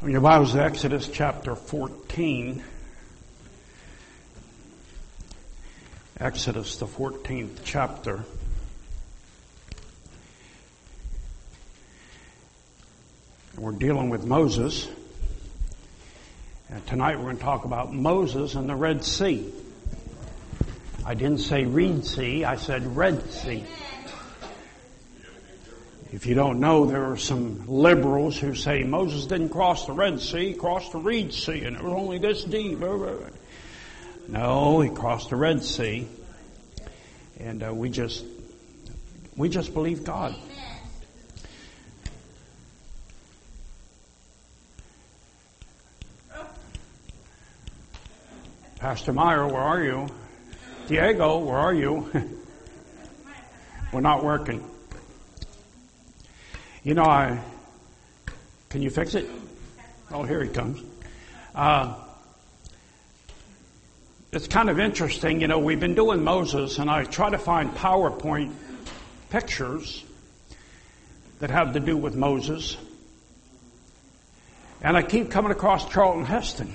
In your Bibles, Exodus chapter 14. Exodus, the 14th chapter. We're dealing with Moses. And tonight we're going to talk about Moses and the Red Sea. I didn't say Reed Sea, I said Red Sea. If you don't know, there are some liberals who say Moses didn't cross the Red Sea, he crossed the Reed Sea, and it was only this deep. No, he crossed the Red Sea, and we just believe God. Pastor Meyer, where are you? Diego, where are you? We're not working. You know, can you fix it? Oh, here he comes. It's kind of interesting, you know, we've been doing Moses, and I try to find PowerPoint pictures that have to do with Moses. And I keep coming across Charlton Heston.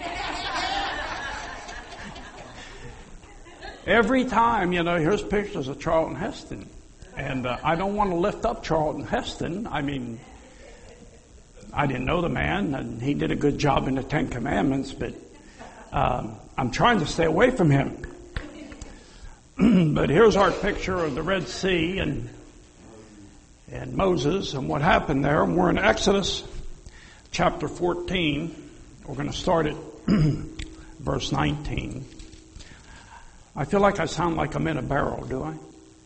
Every time, you know, here's pictures of Charlton Heston. And I don't want to lift up Charlton Heston. I mean, I didn't know the man, and he did a good job in the Ten Commandments, but I'm trying to stay away from him. But here's our picture of the Red Sea and Moses and what happened there. And we're in Exodus chapter 14. We're going to start at verse 19. I feel like I sound like I'm in a barrel, do I?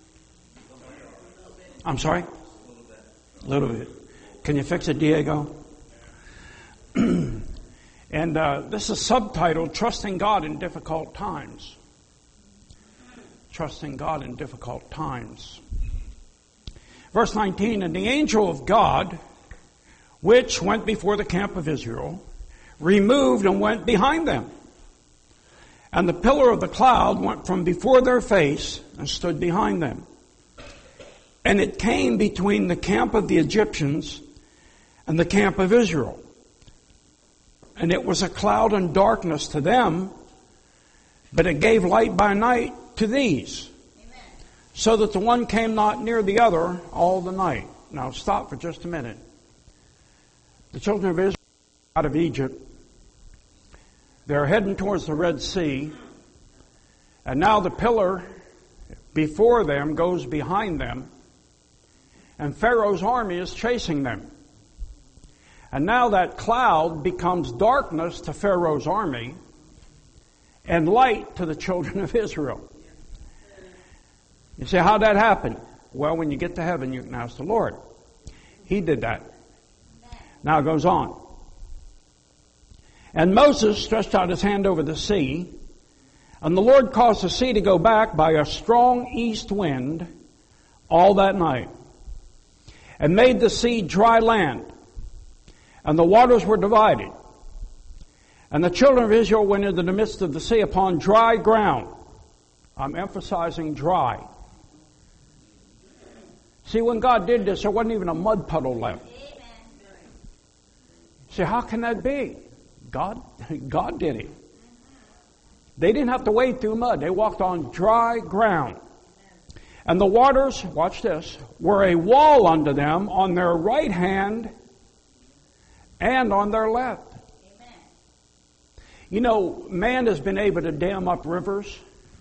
I'm sorry? A little bit. Can you fix it, Diego? And this is subtitled, Trusting God in Difficult Times. Trusting God in Difficult Times. Verse 19, And the angel of God, which went before the camp of Israel, removed and went behind them. And the pillar of the cloud went from before their face and stood behind them. And it came between the camp of the Egyptians and the camp of Israel. And it was a cloud and darkness to them, but it gave light by night to these. Amen. So that the one came not near the other all the night. Now stop for just a minute. The children of Israel out of Egypt. They're heading towards the Red Sea. And now the pillar before them goes behind them. And Pharaoh's army is chasing them. And now that cloud becomes darkness to Pharaoh's army and light to the children of Israel. You say, how'd that happen? Well, when you get to heaven, you can ask the Lord. He did that. Now it goes on. And Moses stretched out his hand over the sea, and the Lord caused the sea to go back by a strong east wind all that night, and made the sea dry land, and the waters were divided. And the children of Israel went into the midst of the sea upon dry ground. I'm emphasizing dry. See, when God did this, there wasn't even a mud puddle left. See, how can that be? God did it. They didn't have to wade through mud. They walked on dry ground. And the waters, watch this, were a wall unto them on their right hand and on their left. Amen. You know, man has been able to dam up rivers,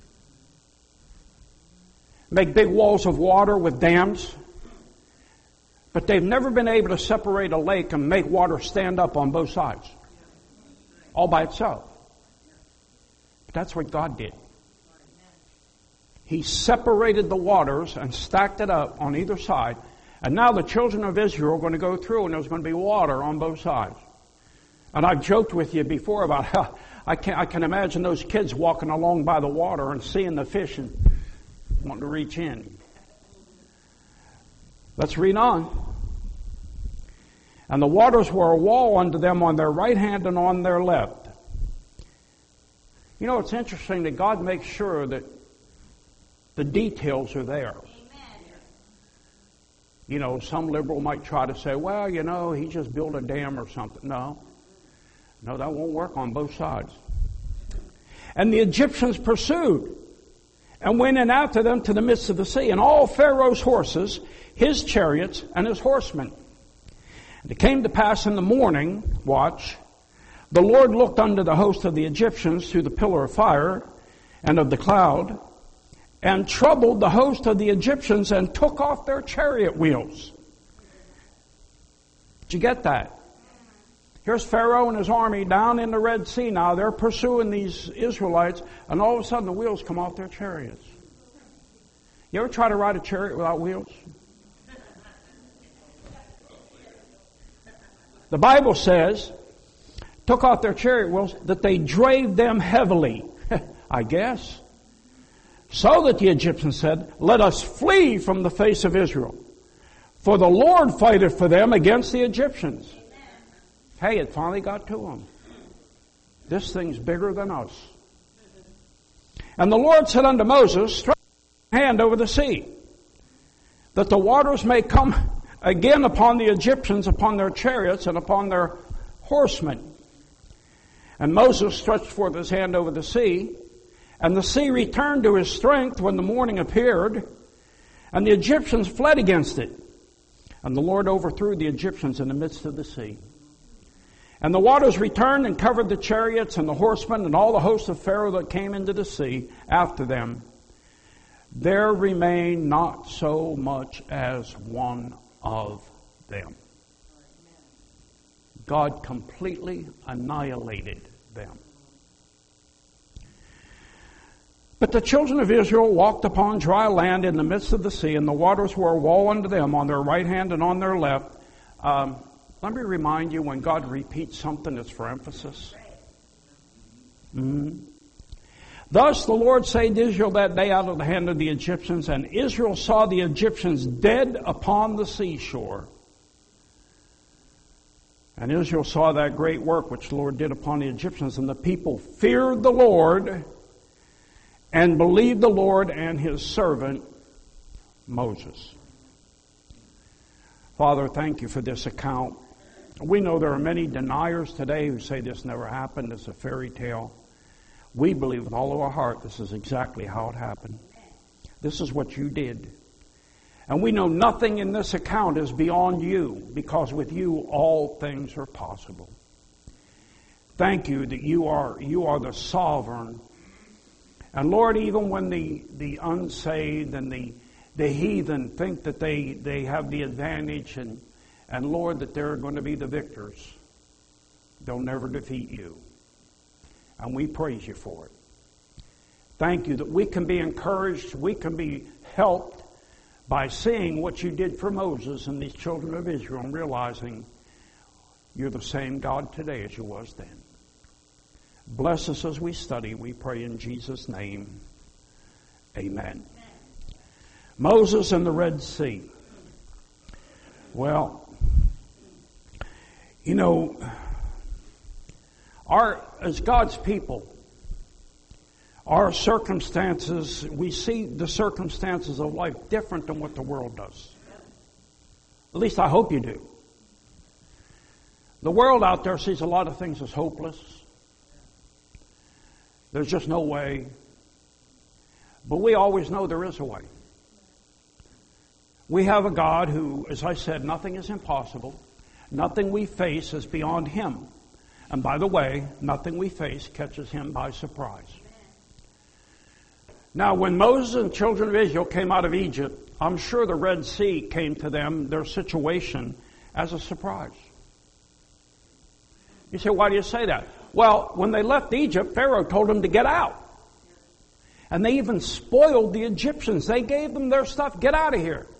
make big walls of water with dams, but they've never been able to separate a lake and make water stand up on both sides, all by itself. But that's what God did. He separated the waters and stacked it up on either side. And now the children of Israel are going to go through, and there's going to be water on both sides. And I've joked with you before about how I can imagine those kids walking along by the water and seeing the fish and wanting to reach in. Let's read on. And the waters were a wall unto them on their right hand and on their left. You know, it's interesting that God makes sure that the details are there. Amen. You know, some liberal might try to say, well, you know, he just built a dam or something. No. No, that won't work on both sides. And the Egyptians pursued and went in after them to the midst of the sea, and all Pharaoh's horses, his chariots, and his horsemen. And it came to pass in the morning watch, the Lord looked unto the host of the Egyptians through the pillar of fire and of the cloud, and troubled the host of the Egyptians, and took off their chariot wheels. Did you get that? Here's Pharaoh and his army down in the Red Sea now. They're pursuing these Israelites, and all of a sudden the wheels come off their chariots. You ever try to ride a chariot without wheels? The Bible says, took off their chariot wheels, that they drave them heavily. I guess. So that the Egyptians said, let us flee from the face of Israel. For the Lord fighteth for them against the Egyptians. Hey, it finally got to them. This thing's bigger than us. And the Lord said unto Moses, stretch your hand over the sea, that the waters may come again upon the Egyptians, upon their chariots, and upon their horsemen. And Moses stretched forth his hand over the sea, and the sea returned to his strength when the morning appeared, and the Egyptians fled against it. And the Lord overthrew the Egyptians in the midst of the sea. And the waters returned and covered the chariots and the horsemen and all the hosts of Pharaoh that came into the sea after them. There remained not so much as one of them. God completely annihilated them. But the children of Israel walked upon dry land in the midst of the sea, and the waters were a wall unto them on their right hand and on their left. Let me remind you, when God repeats something, it's for emphasis. Thus the Lord saved Israel that day out of the hand of the Egyptians, and Israel saw the Egyptians dead upon the seashore. And Israel saw that great work which the Lord did upon the Egyptians, and the people feared the Lord and believed the Lord and his servant Moses. Father, thank you for this account. We know there are many deniers today who say this never happened, it's a fairy tale. We believe with all of our heart this is exactly how it happened. This is what you did. And we know nothing in this account is beyond you, because with you all things are possible. Thank you that you are the sovereign. And Lord, even when the unsaved and the heathen think that they have the advantage, and Lord, that they're going to be the victors, they'll never defeat you. And we praise you for it. Thank you that we can be encouraged, we can be helped by seeing what you did for Moses and these children of Israel, and realizing you're the same God today as you was then. Bless us as we study, we pray in Jesus' name. Amen. Moses and the Red Sea. Well, you know, as God's people, our circumstances, we see the circumstances of life different than what the world does. At least I hope you do. The world out there sees a lot of things as hopeless. There's just no way. But we always know there is a way. We have a God who, as I said, nothing is impossible. Nothing we face is beyond him. And by the way, nothing we face catches him by surprise. Now, when Moses and the children of Israel came out of Egypt, I'm sure the Red Sea came to them, their situation, as a surprise. You say, why do you say that? Well, when they left Egypt, Pharaoh told them to get out. And they even spoiled the Egyptians. They gave them their stuff. Get out of here.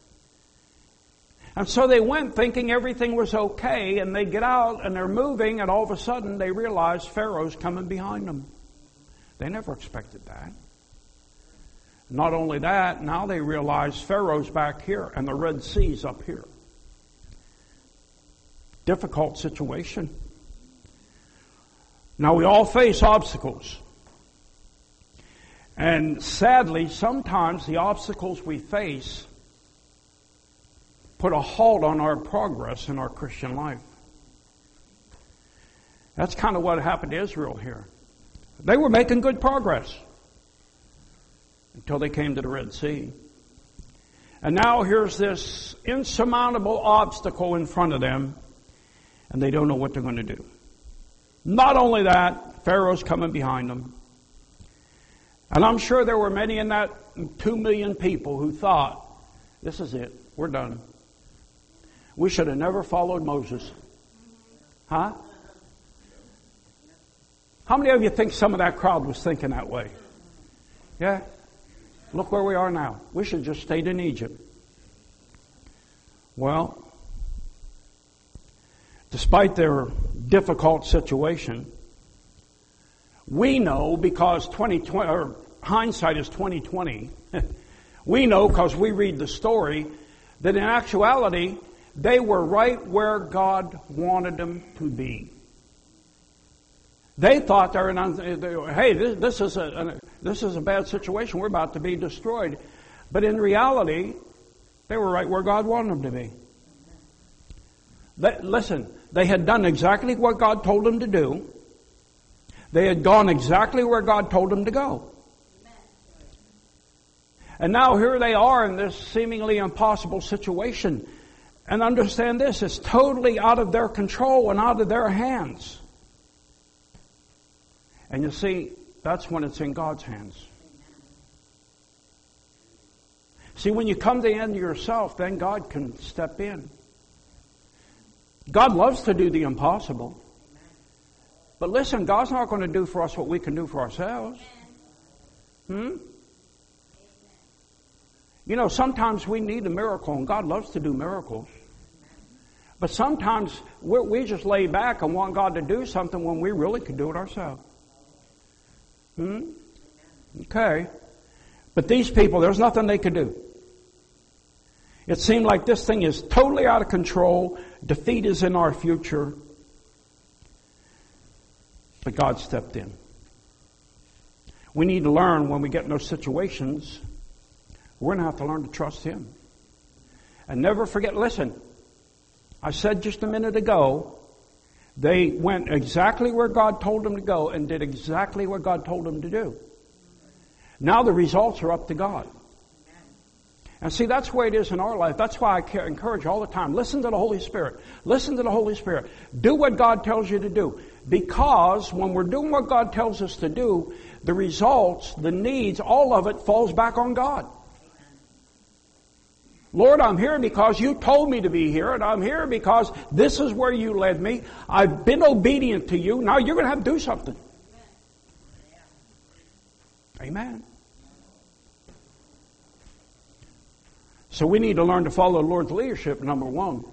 And so they went thinking everything was okay, and they get out and they're moving, and all of a sudden they realize Pharaoh's coming behind them. They never expected that. Not only that, now they realize Pharaoh's back here and the Red Sea's up here. Difficult situation. Now we all face obstacles. And sadly, sometimes the obstacles we face put a halt on our progress in our Christian life. That's kind of what happened to Israel here. They were making good progress until they came to the Red Sea. And now here's this insurmountable obstacle in front of them, and they don't know what they're going to do. Not only that, Pharaoh's coming behind them. And I'm sure there were many in that 2 million people who thought, this is it, we're done. We should have never followed Moses. Huh? How many of you think some of that crowd was thinking that way? Yeah? Look where we are now. We should have just stayed in Egypt. Well, despite their difficult situation, we know because hindsight is 20/20. We know because we read the story that in actuality they were right where God wanted them to be. They thought hey, this is a bad situation. We're about to be destroyed. But in reality, they were right where God wanted them to be. Listen, they had done exactly what God told them to do. They had gone exactly where God told them to go. And now here they are in this seemingly impossible situation. And understand this, it's totally out of their control and out of their hands. And you see, that's when it's in God's hands. See, when you come to the end of yourself, then God can step in. God loves to do the impossible. But listen, God's not going to do for us what we can do for ourselves. You know, sometimes we need a miracle, and God loves to do miracles. But sometimes we just lay back and want God to do something when we really could do it ourselves. Okay. But these people, there's nothing they could do. It seemed like this thing is totally out of control. Defeat is in our future. But God stepped in. We need to learn when we get in those situations, we're going to have to learn to trust Him. And never forget, listen, I said just a minute ago, they went exactly where God told them to go and did exactly what God told them to do. Now the results are up to God. And see, that's the way it is in our life. That's why I encourage all the time. Listen to the Holy Spirit. Listen to the Holy Spirit. Do what God tells you to do. Because when we're doing what God tells us to do, the results, the needs, all of it falls back on God. Lord, I'm here because you told me to be here, and I'm here because this is where you led me. I've been obedient to you. Now you're going to have to do something. Amen. So we need to learn to follow the Lord's leadership, number one.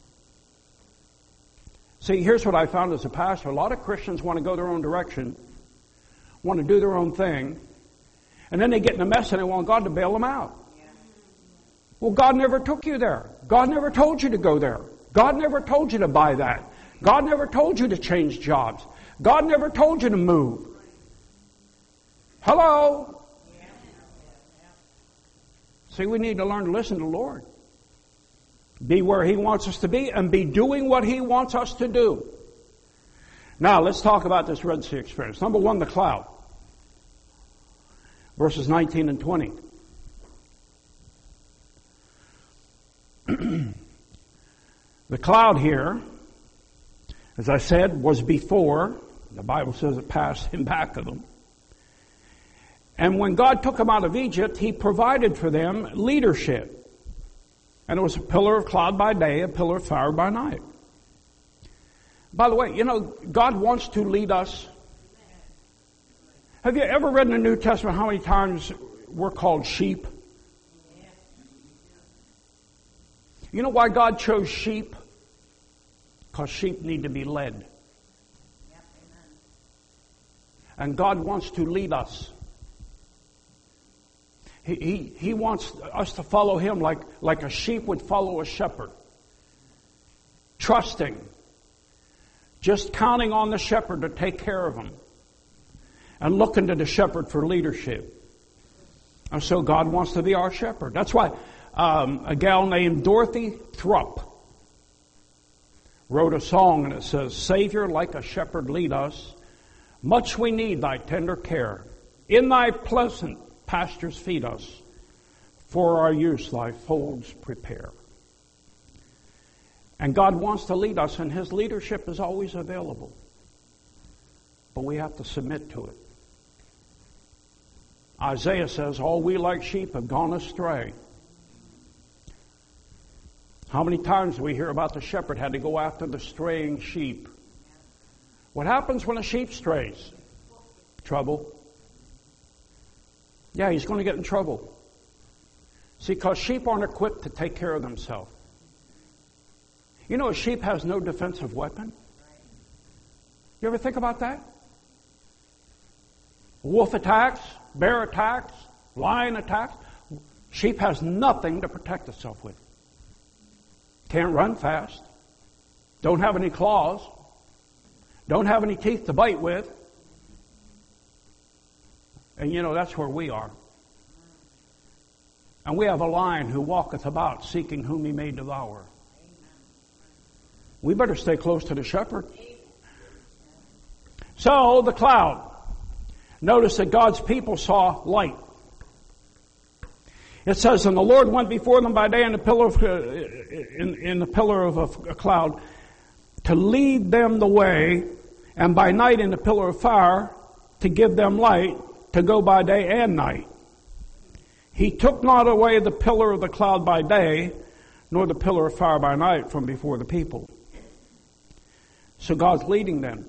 See, here's what I found as a pastor. A lot of Christians want to go their own direction, want to do their own thing, and then they get in a mess and they want God to bail them out. Well, God never took you there. God never told you to go there. God never told you to buy that. God never told you to change jobs. God never told you to move. Hello? See, we need to learn to listen to the Lord. Be where He wants us to be and be doing what He wants us to do. Now, let's talk about this Red Sea experience. Number one, the cloud. Verses 19 and 20. The cloud here, as I said, was before. The Bible says it passed in back of them. And when God took them out of Egypt, He provided for them leadership. And it was a pillar of cloud by day, a pillar of fire by night. By the way, you know, God wants to lead us. Have you ever read in the New Testament how many times we're called sheep? You know why God chose sheep? Because sheep need to be led. And God wants to lead us. He wants us to follow Him like a sheep would follow a shepherd. Trusting. Just counting on the shepherd to take care of them. And looking to the shepherd for leadership. And so God wants to be our shepherd. That's why a gal named Dorothy Thrupp wrote a song and it says, Savior, like a shepherd lead us, much we need thy tender care. In thy pleasant pastures feed us, for our use thy folds prepare. And God wants to lead us, and His leadership is always available. But we have to submit to it. Isaiah says, all we like sheep have gone astray. How many times do we hear about the shepherd had to go after the straying sheep? What happens when a sheep strays? Trouble. Yeah, he's going to get in trouble. See, because sheep aren't equipped to take care of themselves. You know, a sheep has no defensive weapon. You ever think about that? Wolf attacks, bear attacks, lion attacks. Sheep has nothing to protect itself with. Can't run fast. Don't have any claws. Don't have any teeth to bite with. And you know, that's where we are. And we have a lion who walketh about, seeking whom he may devour. We better stay close to the shepherd. So, the cloud. Notice that God's people saw light. It says, and the Lord went before them by day in the pillar of a cloud to lead them the way, and by night in the pillar of fire to give them light to go by day and night. He took not away the pillar of the cloud by day, nor the pillar of fire by night from before the people. So God's leading them.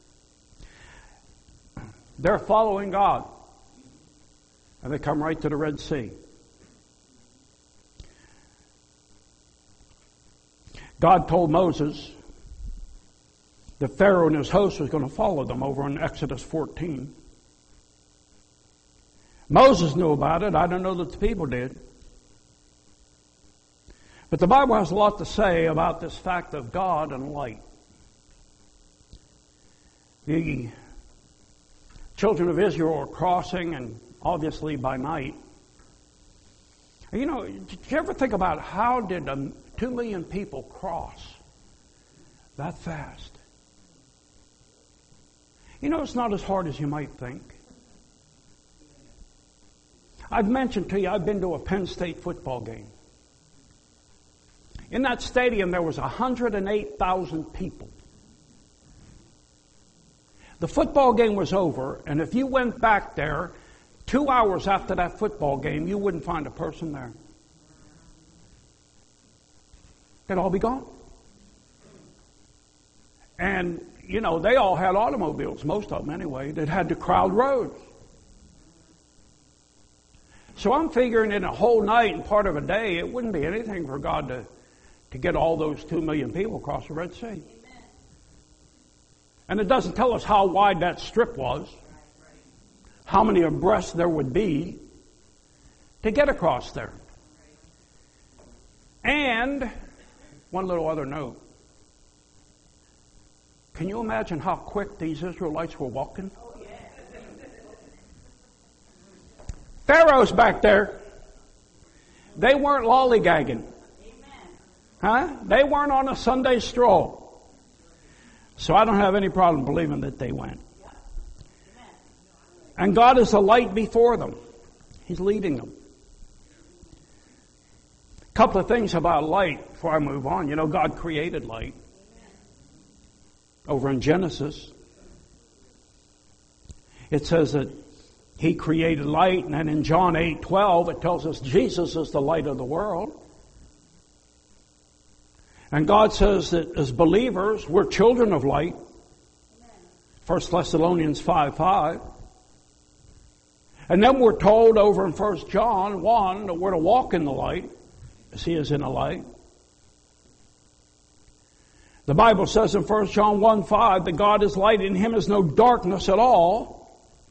They're following God. And they come right to the Red Sea. God told Moses that Pharaoh and his host was going to follow them over in Exodus 14. Moses knew about it. I don't know that the people did. But the Bible has a lot to say about this fact of God and light. The children of Israel are crossing, and obviously by night. You know, did you ever think about how did 2 million people cross that fast? You know, it's not as hard as you might think. I've mentioned to you, I've been to a Penn State football game. In that stadium, there was 108,000 people. The football game was over, and if you went back there 2 hours after that football game, you wouldn't find a person there. They'd all be gone. And, you know, they all had automobiles, most of them anyway, that had to crowd roads. So I'm figuring in a whole night and part of a day, it wouldn't be anything for God to get all those 2 million people across the Red Sea. And it doesn't tell us how wide that strip was, how many abreast there would be to get across there. And one little other note. Can you imagine how quick these Israelites were walking? Pharaoh's back there. They weren't lollygagging. Huh? They weren't on a Sunday stroll. So I don't have any problem believing that they went. And God is a light before them. He's leading them. A couple of things about light before I move on. You know, God created light. Over in Genesis, it says that He created light, and then in John 8:12 it tells us Jesus is the light of the world. And God says that as believers, we're children of light. 1 Thessalonians 5:5. And then we're told over in 1 John 1 that we're to walk in the light, as He is in the light. The Bible says in 1 John 1:5 that God is light, in Him is no darkness at all.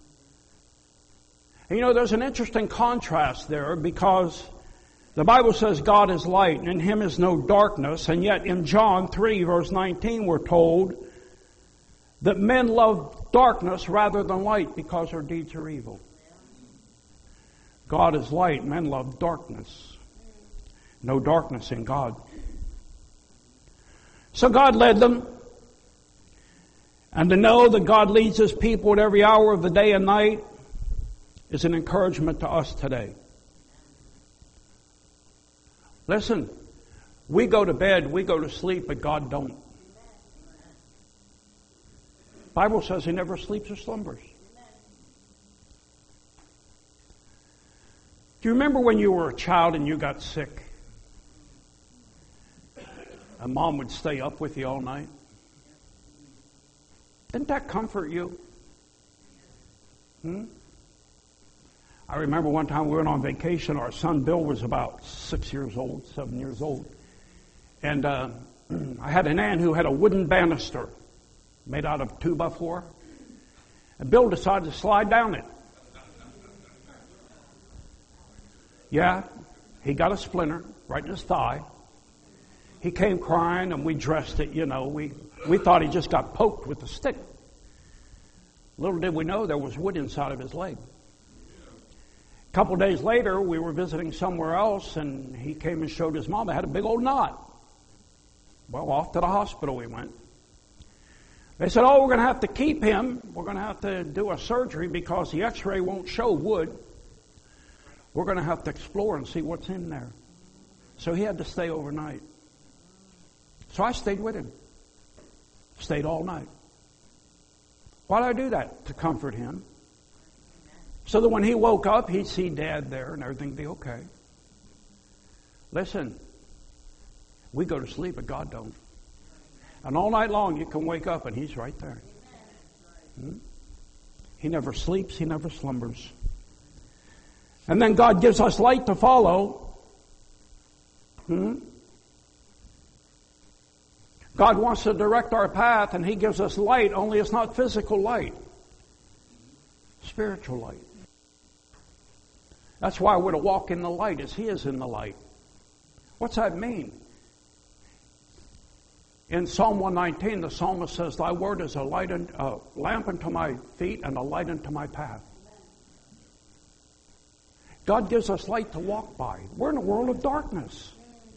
And you know, there's an interesting contrast there, because the Bible says God is light, and in Him is no darkness, and yet in John 3 verse 19 we're told that men love darkness rather than light because their deeds are evil. God is light, men love darkness. No darkness in God. So God led them. And to know that God leads His people at every hour of the day and night is an encouragement to us today. Listen, we go to bed, we go to sleep, but God don't. The Bible says He never sleeps or slumbers. Do you remember when you were a child and you got sick? And Mom would stay up with you all night? Didn't that comfort you? I remember one time we went on vacation. Our son Bill was about 6 years old, 7 years old. And I had an aunt who had a wooden banister made out of 2x4. And Bill decided to slide down it. Yeah, he got a splinter right in his thigh. He came crying and we dressed it, We thought he just got poked with a stick. Little did we know there was wood inside of his leg. A couple of days later, we were visiting somewhere else, and he came and showed his mom. It had a big old knot. Well, off to the hospital we went. They said, we're going to have to keep him. We're going to have to do a surgery because the x-ray won't show wood. We're going to have to explore and see what's in there. So he had to stay overnight. So I stayed with him. Stayed all night. Why did I do that? To comfort him. So that when he woke up, he'd see Dad there and everything would be okay. Listen, we go to sleep, but God don't. And all night long you can wake up and He's right there. He never sleeps, He never slumbers. And then God gives us light to follow. God wants to direct our path, and He gives us light, only it's not physical light. Spiritual light. That's why we're to walk in the light as He is in the light. What's that mean? In Psalm 119, the psalmist says, Thy word is a lamp unto my feet and a light unto my path. God gives us light to walk by. We're in a world of darkness.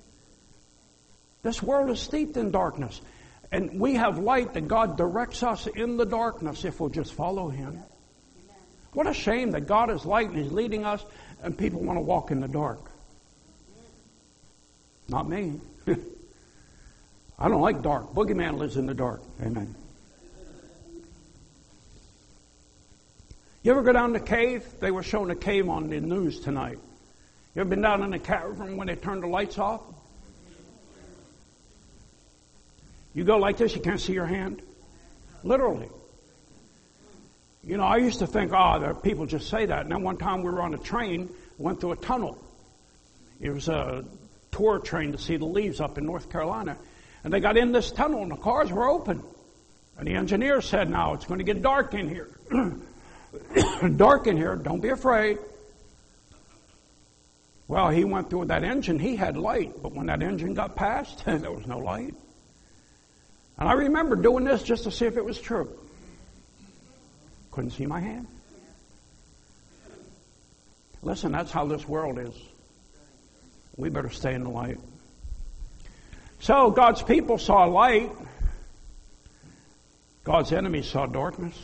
This world is steeped in darkness. And we have light that God directs us in the darkness if we'll just follow Him. What a shame that God is light and He's leading us and people want to walk in the dark. Not me. I don't like dark. Boogeyman lives in the dark. Amen. You ever go down the cave? They were showing a cave on the news tonight. You ever been down in the cavern when they turned the lights off? You go like this, you can't see your hand. Literally. I used to think, people just say that. And then one time we were on a train, went through a tunnel. It was a tour train to see the leaves up in North Carolina. And they got in this tunnel and the cars were open. And the engineer said, now it's going to get dark in here. Dark in here, don't be afraid. Well, he went through that engine, he had light. But when that engine got past, there was no light. And I remember doing this just to see if it was true. Couldn't see my hand. Listen, that's how this world is. We better stay in the light. So God's people saw light. God's enemies saw darkness.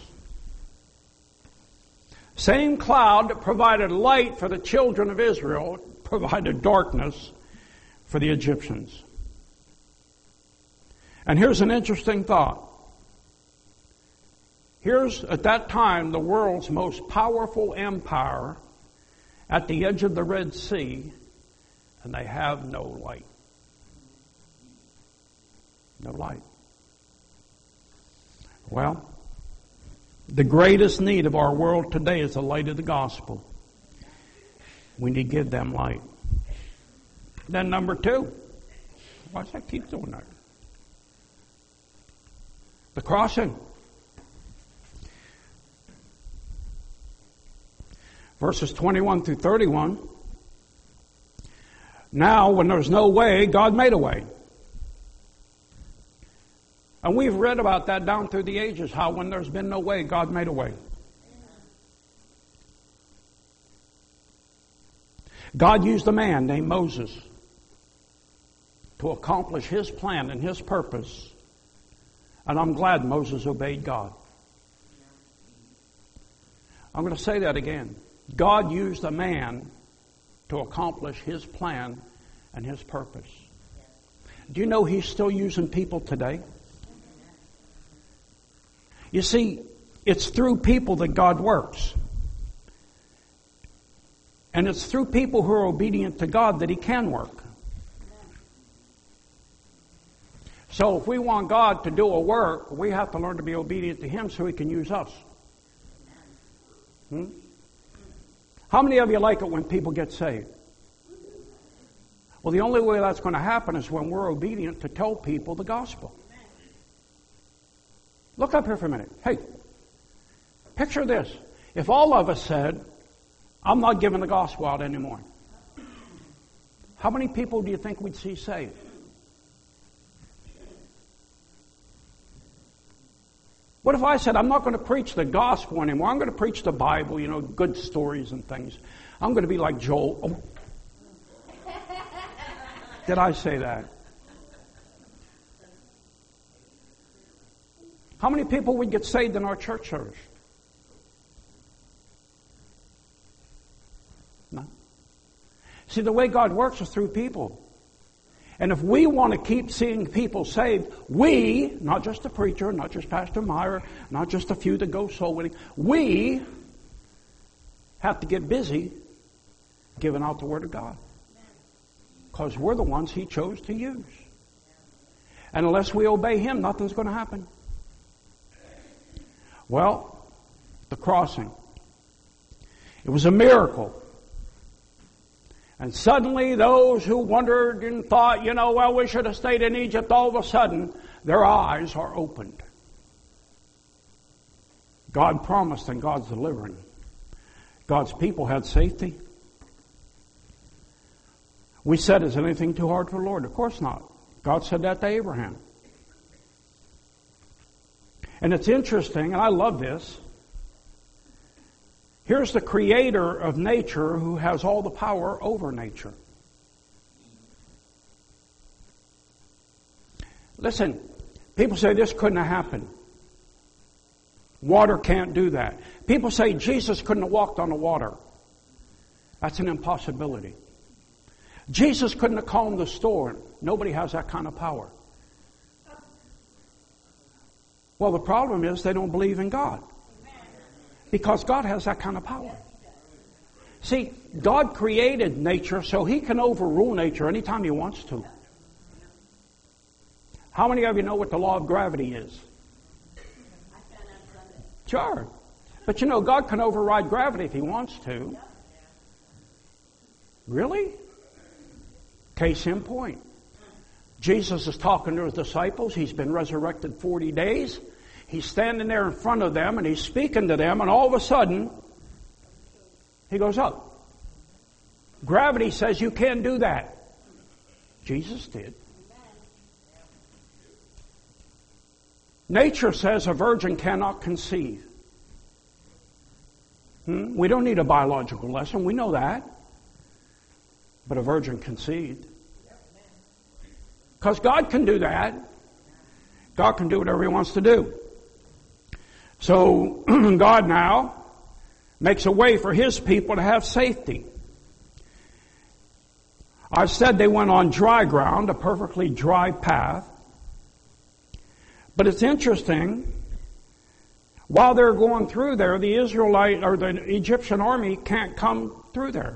Same cloud that provided light for the children of Israel provided darkness for the Egyptians. And here's an interesting thought. Here's, at that time, the world's most powerful empire at the edge of the Red Sea, and they have no light. No light. Well, the greatest need of our world today is the light of the gospel. We need to give them light. Then number 2. Why does that keep doing that? The crossing. Verses 21 through 31. Now, when there's no way, God made a way. And we've read about that down through the ages, how when there's been no way, God made a way. God used a man named Moses. to accomplish His plan and His purpose. And I'm glad Moses obeyed God. I'm going to say that again. God used a man to accomplish His plan and His purpose. Do you know He's still using people today? You see, it's through people that God works. And it's through people who are obedient to God that He can work. So if we want God to do a work, we have to learn to be obedient to Him so He can use us. How many of you like it when people get saved? Well, the only way that's going to happen is when we're obedient to tell people the gospel. Look up here for a minute. Hey, picture this. If all of us said, I'm not giving the gospel out anymore, how many people do you think we'd see saved? What if I said, I'm not going to preach the gospel anymore. I'm going to preach the Bible, good stories and things. I'm going to be like Joel. Oh. Did I say that? How many people would get saved in our church service? No. See, the way God works is through people. And if we want to keep seeing people saved, we, not just the preacher, not just Pastor Meyer, not just a few that go soul winning, we have to get busy giving out the Word of God. Because we're the ones He chose to use. And unless we obey Him, nothing's going to happen. Well, the crossing. It was a miracle. And suddenly those who wondered and thought, we should have stayed in Egypt, all of a sudden, their eyes are opened. God promised and God's delivering. God's people had safety. We said, is anything too hard for the Lord? Of course not. God said that to Abraham. And it's interesting, and I love this. Here's the creator of nature who has all the power over nature. Listen, people say this couldn't have happened. Water can't do that. People say Jesus couldn't have walked on the water. That's an impossibility. Jesus couldn't have calmed the storm. Nobody has that kind of power. Well, the problem is they don't believe in God. Because God has that kind of power. See, God created nature so He can overrule nature anytime He wants to. How many of you know what the law of gravity is? Sure. But God can override gravity if He wants to. Really? Case in point. Jesus is talking to His disciples. He's been resurrected 40 days. He's standing there in front of them and He's speaking to them, and all of a sudden, He goes up. Gravity says you can't do that. Jesus did. Nature says a virgin cannot conceive. We don't need a biological lesson. We know that. But a virgin conceived. Because God can do that. God can do whatever He wants to do. So God now makes a way for His people to have safety. I said they went on dry ground, a perfectly dry path. But it's interesting, while they're going through there, the Israelite or the Egyptian army can't come through there.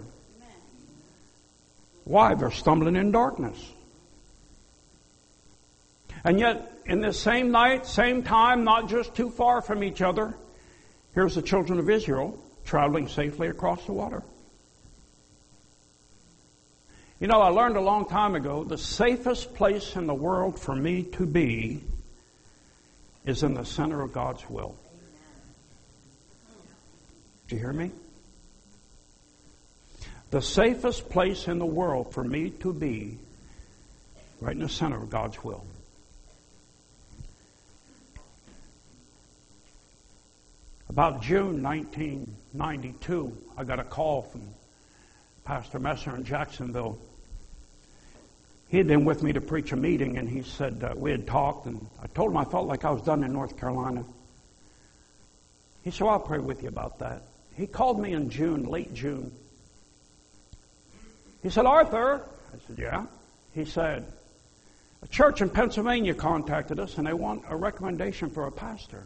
Why? They're stumbling in darkness. And yet, in this same night, same time, not just too far from each other, here's the children of Israel traveling safely across the water. I learned a long time ago, the safest place in the world for me to be is in the center of God's will. Do you hear me? The safest place in the world for me to be right in the center of God's will. About June 1992, I got a call from Pastor Messer in Jacksonville. He had been with me to preach a meeting, and he said, we had talked, and I told him I felt like I was done in North Carolina. He said, well, I'll pray with you about that. He called me in June, late June. He said, Arthur. I said, yeah. He said, a church in Pennsylvania contacted us, and they want a recommendation for a pastor.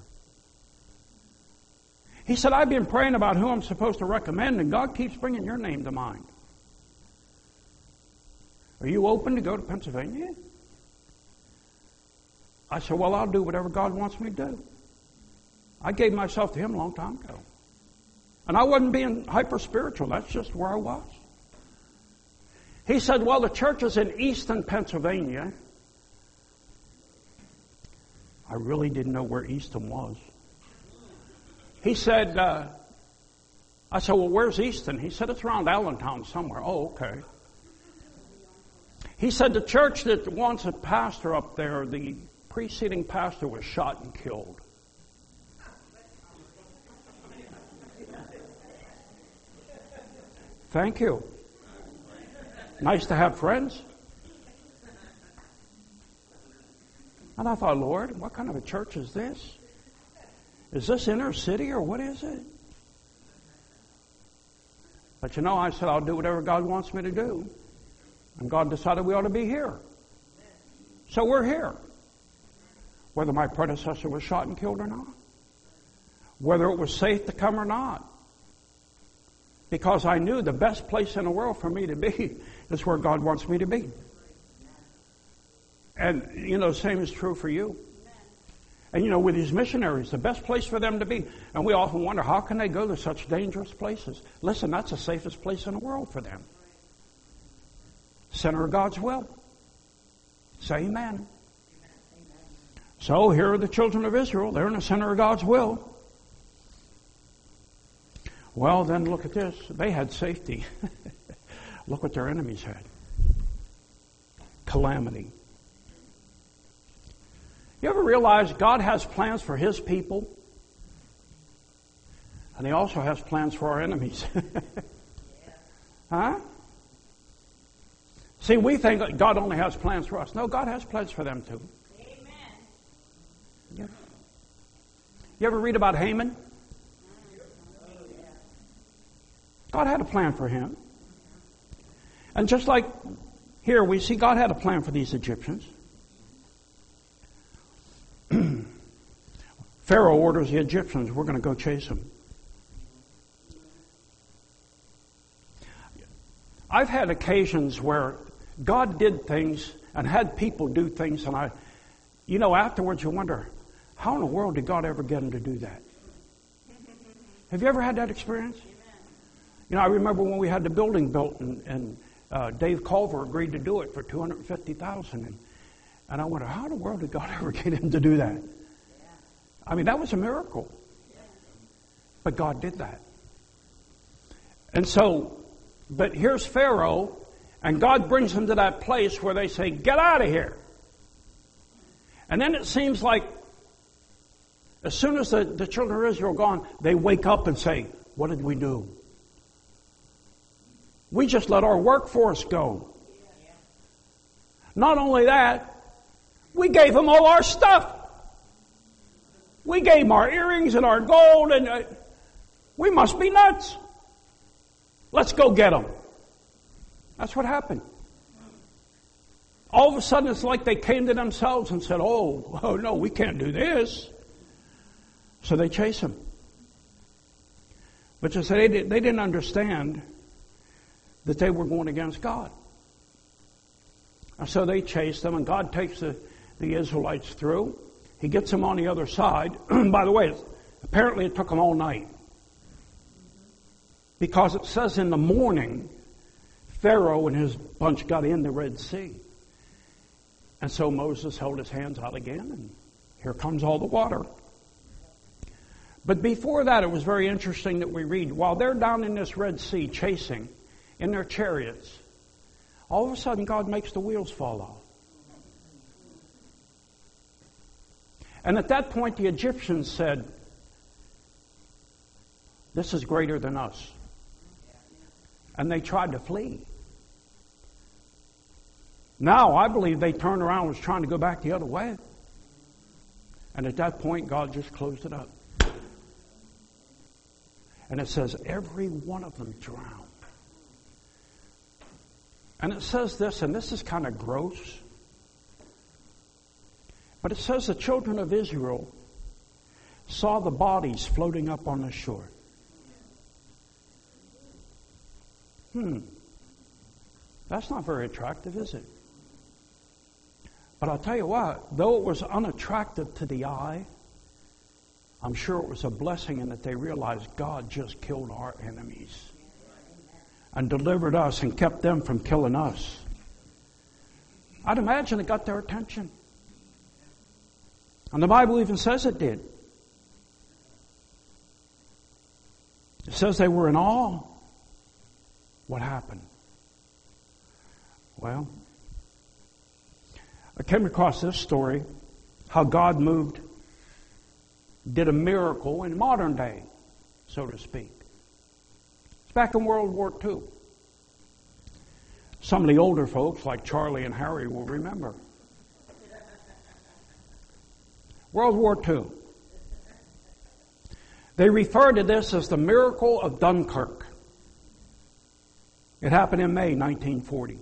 He said, I've been praying about who I'm supposed to recommend, and God keeps bringing your name to mind. Are you open to go to Pennsylvania? I said, well, I'll do whatever God wants me to do. I gave myself to Him a long time ago. And I wasn't being hyper-spiritual. That's just where I was. He said, well, the church is in Easton, Pennsylvania. I really didn't know where Easton was. He said, I said, well, where's Easton? He said, it's around Allentown somewhere. Oh, okay. He said, the church that wants a pastor up there, the preceding pastor was shot and killed. Thank you. Nice to have friends. And I thought, Lord, what kind of a church is this? Is this inner city or what is it? But I said, I'll do whatever God wants me to do. And God decided we ought to be here. So we're here. Whether my predecessor was shot and killed or not. Whether it was safe to come or not. Because I knew the best place in the world for me to be is where God wants me to be. And, the same is true for you. And, with these missionaries, the best place for them to be. And we often wonder, how can they go to such dangerous places? Listen, that's the safest place in the world for them. Center of God's will. Say amen. So here are the children of Israel. They're in the center of God's will. Well, then look at this. They had safety. Look what their enemies had. Calamity. You ever realize God has plans for His people? And He also has plans for our enemies. Huh? See, we think that God only has plans for us. No, God has plans for them too. Amen. Yeah. You ever read about Haman? God had a plan for him. And just like here, we see God had a plan for these Egyptians. Pharaoh orders the Egyptians, we're going to go chase them. I've had occasions where God did things and had people do things, and afterwards you wonder, how in the world did God ever get them to do that? Have you ever had that experience? I remember when we had the building built, and Dave Culver agreed to do it for $250,000, and I wonder, how in the world did God ever get him to do that? I mean, that was a miracle. But God did that. And so, but here's Pharaoh, and God brings him to that place where they say, get out of here. And then it seems like as soon as the children of Israel are gone, they wake up and say, what did we do? We just let our workforce go. Not only that, we gave them all our stuff. We gave them our earrings and our gold, and we must be nuts. Let's go get them. That's what happened. All of a sudden, it's like they came to themselves and said, oh no, we can't do this. So they chase him. But just they didn't understand that they were going against God. And so they chased them, and God takes the Israelites through. He gets them on the other side. By the way, apparently it took them all night. Because it says in the morning, Pharaoh and his bunch got in the Red Sea. And so Moses held his hands out again, and here comes all the water. But before that, it was very interesting that we read, while they're down in this Red Sea chasing in their chariots, all of a sudden God makes the wheels fall off. And at that point, the Egyptians said, this is greater than us. And they tried to flee. Now, I believe they turned around and was trying to go back the other way. And at that point, God just closed it up. And it says every one of them drowned. And it says this, and this is kind of gross, but it says the children of Israel saw the bodies floating up on the shore. That's not very attractive, is it? But I'll tell you what, though it was unattractive to the eye, I'm sure it was a blessing in that they realized God just killed our enemies and delivered us and kept them from killing us. I'd imagine it got their attention. And the Bible even says it did. It says they were in awe. What happened? Well, I came across this story, how God moved, did a miracle in modern day, so to speak. It's back in World War II. Some of the older folks, like Charlie and Harry, will remember. World War II. They refer to this as the miracle of Dunkirk. It happened in May 1940.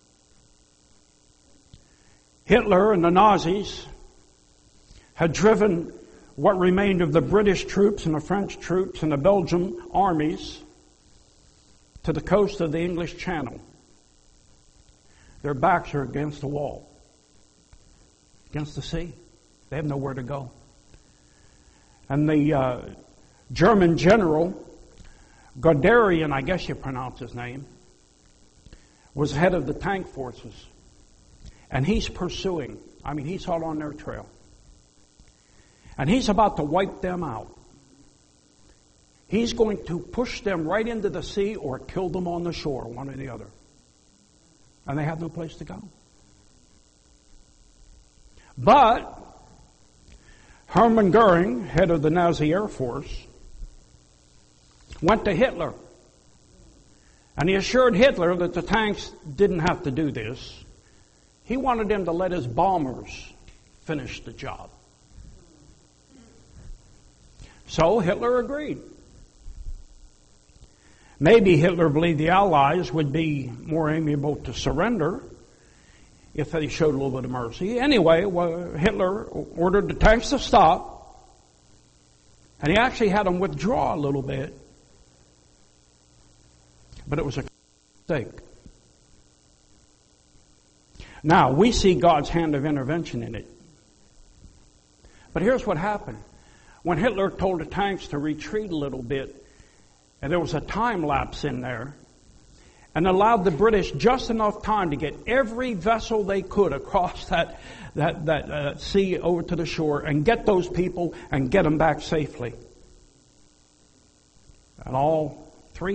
Hitler and the Nazis had driven what remained of the British troops and the French troops and the Belgian armies to the coast of the English Channel. Their backs are against the wall, against the sea. They have nowhere to go. And the German general, Guderian, I guess you pronounce his name, was head of the tank forces. And he's pursuing. I mean, he's hot on their trail. And he's about to wipe them out. He's going to push them right into the sea or kill them on the shore, one or the other. And they have no place to go. But Hermann Goering, head of the Nazi Air Force, went to Hitler. And he assured Hitler that the tanks didn't have to do this. He wanted him to let his bombers finish the job. So Hitler agreed. Maybe Hitler believed the Allies would be more amiable to surrender if they showed a little bit of mercy. Anyway, Hitler ordered the tanks to stop, and he actually had them withdraw a little bit. But it was a mistake. Now, we see God's hand of intervention in it. But here's what happened. When Hitler told the tanks to retreat a little bit, and there was a time lapse in there, and allowed the British just enough time to get every vessel they could across that sea over to the shore and get those people and get them back safely. And all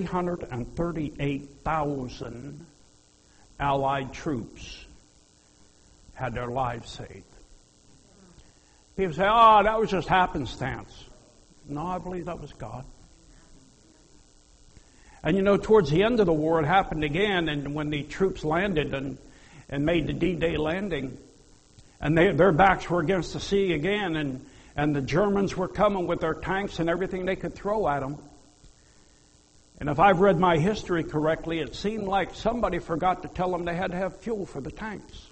338,000 Allied troops had their lives saved. People say, oh, that was just happenstance. No, I believe that was God. And you know, towards the end of the war, it happened again, and when the troops landed and made the D-Day landing, and their backs were against the sea again, and the Germans were coming with their tanks and everything they could throw at them. And if I've read my history correctly, it seemed like somebody forgot to tell them they had to have fuel for the tanks.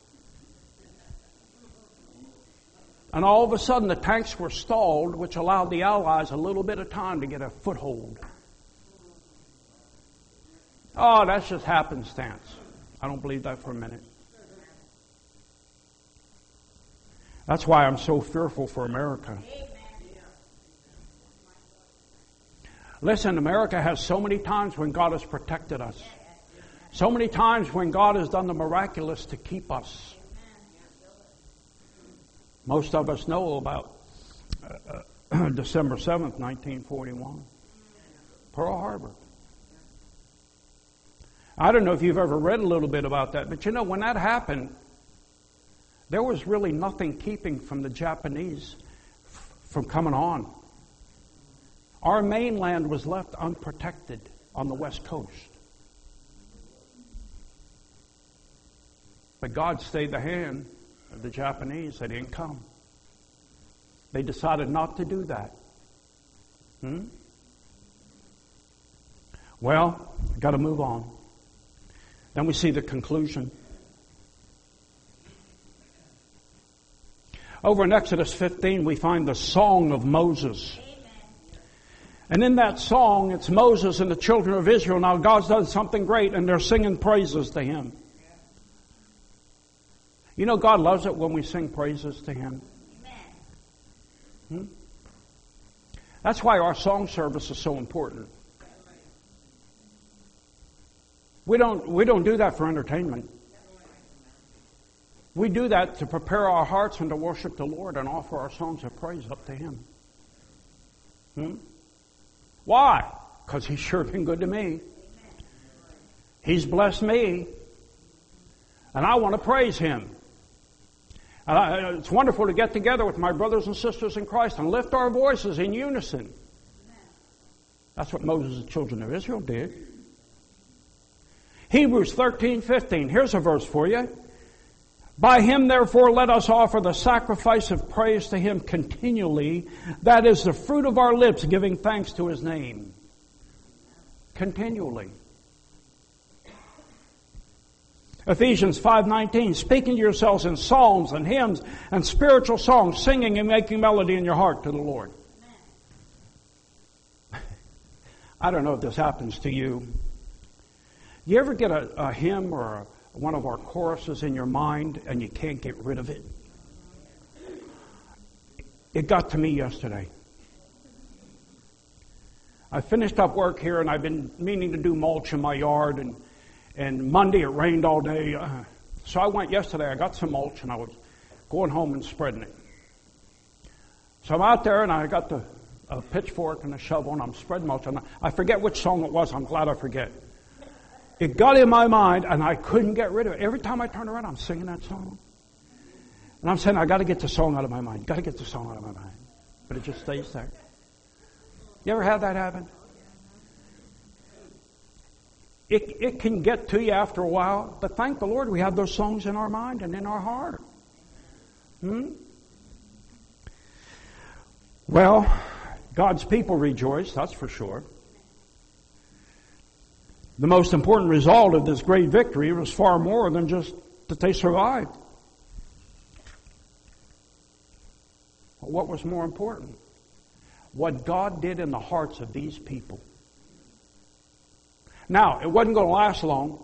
And all of a sudden, the tanks were stalled, which allowed the Allies a little bit of time to get a foothold. Oh, that's just happenstance. I don't believe that for a minute. That's why I'm so fearful for America. Listen, America has so many times when God has protected us. So many times when God has done the miraculous to keep us. Most of us know about December 7th, 1941. Pearl Harbor. I don't know if you've ever read a little bit about that, but you know, when that happened, there was really nothing keeping from the Japanese from coming on. Our mainland was left unprotected on the West Coast. But God stayed the hand of the Japanese. They didn't come. They decided not to do that. Well, got to move on. Then we see the conclusion. Over in Exodus 15, we find the Song of Moses. And in that song, it's Moses and the children of Israel. Now God's done something great, and they're singing praises to Him. You know, God loves it when we sing praises to Him. That's why our song service is so important. We don't do that for entertainment. We do that to prepare our hearts and to worship the Lord and offer our songs of praise up to Him. Why? Because He's sure been good to me. He's blessed me. And I want to praise Him. And it's wonderful to get together with my brothers and sisters in Christ and lift our voices in unison. That's what Moses and the children of Israel did. Hebrews 13:15. Here's a verse for you. By Him, therefore, let us offer the sacrifice of praise to Him continually. That is the fruit of our lips, giving thanks to His name. Continually. Ephesians 5:19, speaking to yourselves in psalms and hymns and spiritual songs, singing and making melody in your heart to the Lord. I don't know if this happens to you. You ever get a hymn or one of our choruses in your mind and you can't get rid of it? It got to me yesterday. I finished up work here and I've been meaning to do mulch in my yard, and Monday it rained all day. So I went yesterday, I got some mulch and I was going home and spreading it. So I'm out there and I got a pitchfork and a shovel and I'm spreading mulch. And I forget which song it was. I'm glad I forget. It got in my mind and I couldn't get rid of it. Every time I turn around, I'm singing that song. And I'm saying, I got to get the song out of my mind. Got to get the song out of my mind. But it just stays there. You ever had that happen? It can get to you after a while, but thank the Lord we have those songs in our mind and in our heart. Well, God's people rejoice, that's for sure. The most important result of this great victory was far more than just that they survived. What was more important? What God did in the hearts of these people. Now, it wasn't going to last long.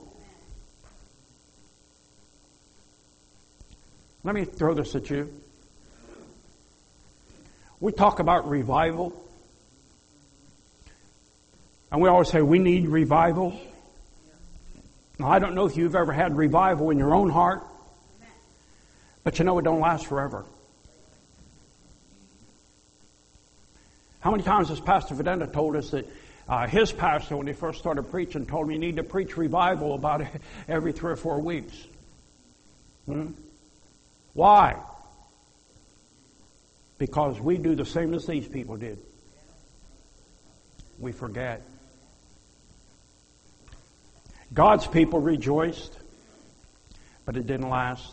Let me throw this at you. We talk about revival. And we always say we need revival. Now, I don't know if you've ever had revival in your own heart. But you know it don't last forever. How many times has Pastor Videnda told us that his pastor, when he first started preaching, told him you need to preach revival about every 3 or 4 weeks? Why? Because we do the same as these people did. We forget. God's people rejoiced, but it didn't last.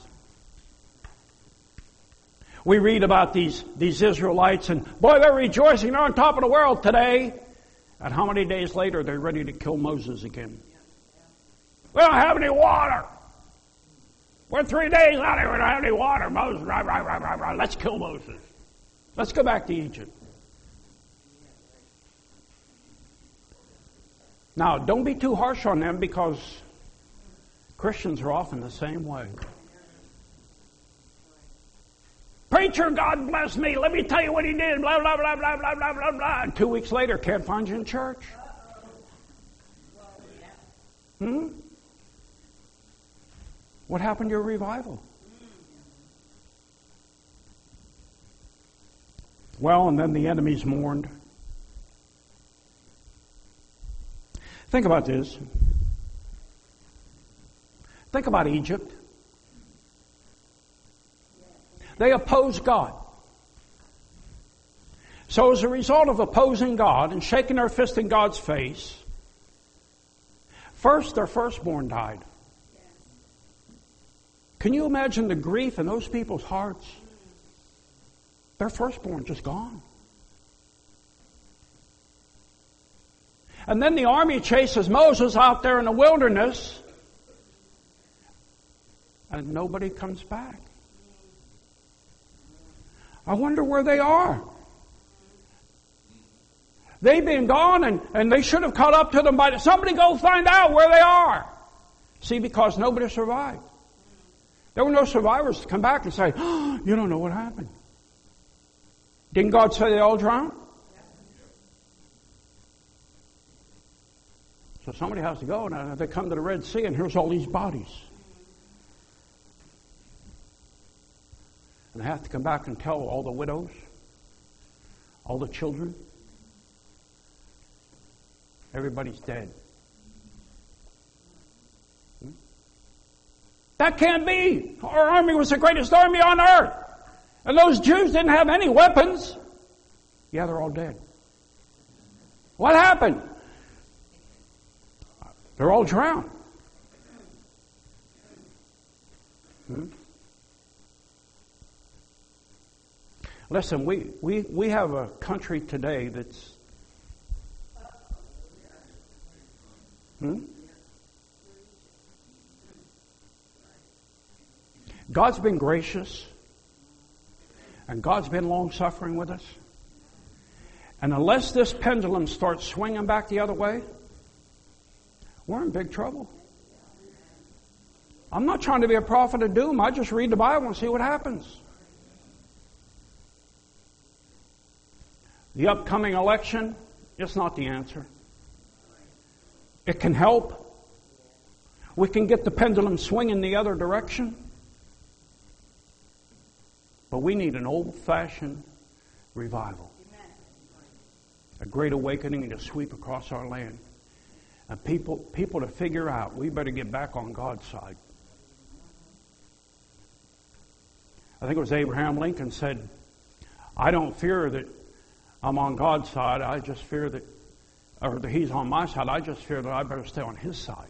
We read about these Israelites, and boy, they're rejoicing. They're on top of the world today. And how many days later they're ready to kill Moses again? We don't have any water. We're 3 days out here. We don't have any water. Moses, right. Let's kill Moses. Let's go back to Egypt. Now, don't be too harsh on them, because Christians are often the same way. Preacher, God bless me. Let me tell you what he did. Blah, blah, blah, blah, blah, blah, blah, blah. And 2 weeks later, can't find you in church. What happened to your revival? Well, and then the enemies mourned. Think about this. Think about Egypt. They opposed God. So as a result of opposing God and shaking their fist in God's face, first their firstborn died. Can you imagine the grief in those people's hearts? Their firstborn just gone. And then the army chases Moses out there in the wilderness, and nobody comes back. I wonder where they are. They've been gone, and they should have caught up to them by... Somebody go find out where they are. See, because nobody survived. There were no survivors to come back and say, oh, you don't know what happened. Didn't God say they all drowned? So somebody has to go, and they come to the Red Sea, and here's all these bodies. And they have to come back and tell all the widows, all the children, everybody's dead. That can't be. Our army was the greatest army on earth. And those Jews didn't have any weapons. Yeah, they're all dead. What happened? They're all drowned. Listen, we have a country today that's... God's been gracious, and God's been long-suffering with us. And unless this pendulum starts swinging back the other way, we're in big trouble. I'm not trying to be a prophet of doom. I just read the Bible and see what happens. The upcoming election, it's not the answer. It can help. We can get the pendulum swinging the other direction. But we need an old-fashioned revival. A great awakening to sweep across our land. And people to figure out, we better get back on God's side. I think it was Abraham Lincoln said, I don't fear that I'm on God's side. I just fear that, or that He's on my side. I just fear that I better stay on His side.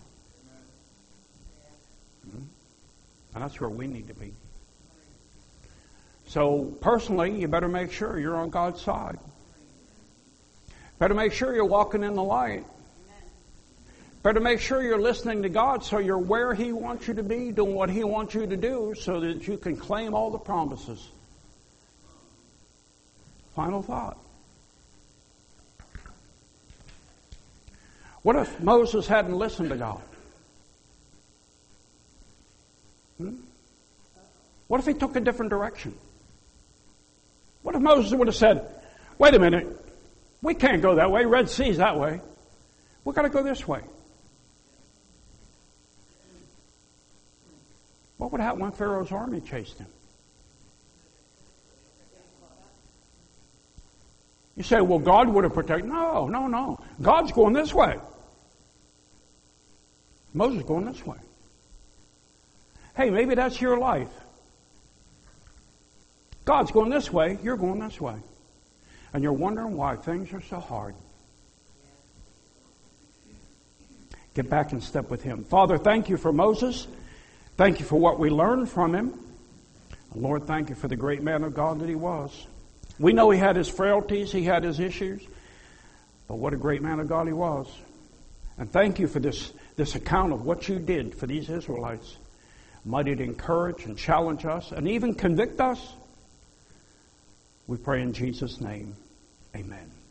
And that's where we need to be. So personally, you better make sure you're on God's side. Better make sure you're walking in the light. Better make sure you're listening to God so you're where He wants you to be, doing what He wants you to do so that you can claim all the promises. Final thought. What if Moses hadn't listened to God? What if he took a different direction? What if Moses would have said, wait a minute, we can't go that way, Red Sea's that way. We've got to go this way. What would happen when Pharaoh's army chased him? You say, well, God would have protected. No. God's going this way. Moses is going this way. Hey, maybe that's your life. God's going this way, you're going this way. And you're wondering why things are so hard. Get back in step with Him. Father, thank you for Moses. Thank you for what we learned from him. Lord, thank you for the great man of God that he was. We know he had his frailties, he had his issues, but what a great man of God he was. And thank you for this account of what you did for these Israelites. Might it encourage and challenge us and even convict us? We pray in Jesus' name. Amen.